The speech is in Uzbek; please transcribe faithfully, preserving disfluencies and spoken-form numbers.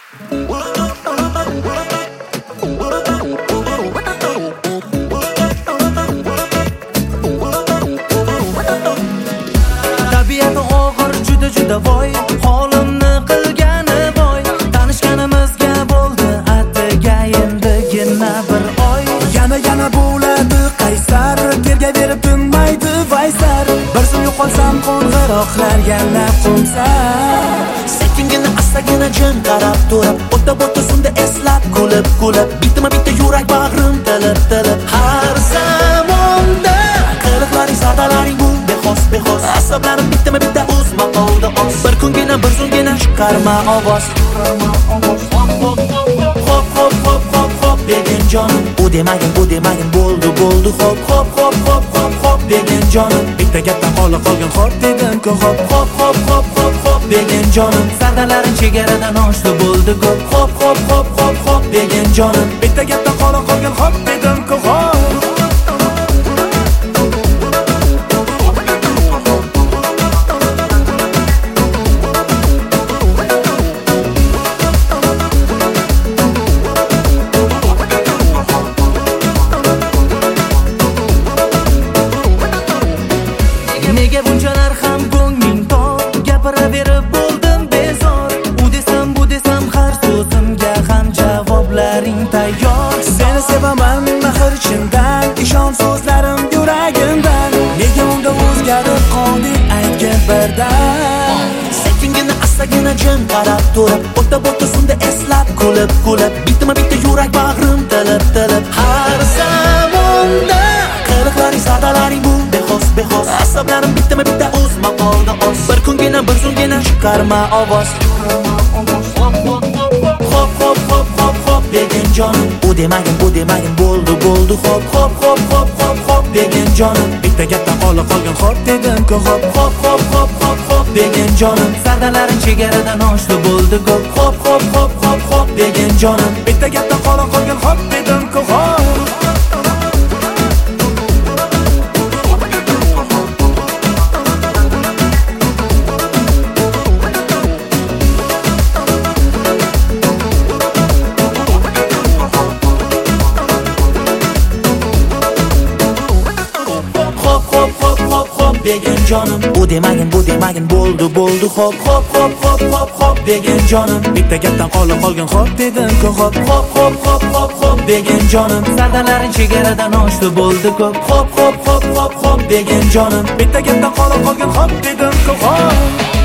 Tabiati og'ir juda juda voy, holimni qilgani boy. Tanishganimizga bo'ldi atagayin-digina bir oy. Yana yana bo'ladi qaysar, terga berib tinmaydi vaysar. Bir zum yo'qolsam qo'ng'iroqlar yana qo'msar. Sekingina astagina jin qarab turib, o'ta bo'ta sunda eslab kulib kulib, bitma bitta yurak bag'rim tilib tilib. Har zamonda qiliqlaring sadalaring bu bexos bexos, asablarim bitma bitta uzma qoldi oz. Bir kungina bir zungina chiqarma ovoz. Hop hop hop hop hop degin jonim, u demagin bu demagin bo'ldi bo'ldi hop hop hop hop hop hop degin jonim. Bitta gapdan qolib qolgan hop dedim-ku hop Hop hop hop hop hop degin jonim. Sardalarim chegaradan oshdi bo'ldi ko'p. Hop hop hop hop hop degin jonim. Bitta gapdan qolib qolgan hop dedim-ku hop. Nega bunchalar ham ko'ngling tor, gapiraverib bo'ldim bezor. U desam bu desam har so'zimga ham javoblaring tayyor. Seni sevaman mehr chindan, ishon so'zlarim yuragimdan. Nega unda o'zgarib qolding aytgin birdan. Sekingina astagina jin qarab turib, o'ta bo'ta sunda eslab kulib kulib, bitma bitta yurak bag'rim tilib tilib. Har zamonda qiliqlaring sadalaring bu bexos bexos, asablarim bitma bitta uzma qoldi oz. Bir kungina bir zungina chiqarma ovoz. Hop hop hop hop hop degin jonim, u demagin bu demagin bo'ldi bo'ldi hop hop hop hop hop hop degin jonim. Bitta gapdan qolib qolgan hop dedim-ku hop Hop hop hop hop hop degin jonim. Sardalarim chegaradan oshdi bo'ldi ko'p. Hop hop hop hop hop degin jonim. Bitta gapdan qolib qolgan hop dedim-ku hop. Hop hop hop hop hop degin jonim, u demagin bu demagin bo'ldi bo'ldi hop hop hop hop hop hop degin jonim. Bitta gapdan qolib qolgan hop dedim-ku hop. Hop hop hop hop hop degin jonim. Sardalaring chegaradan oshdi bo'ldi ko'p. Hop hop hop hop hop degin jonim. Bitta gapdan qolib qolgan hop dedim-ku hop.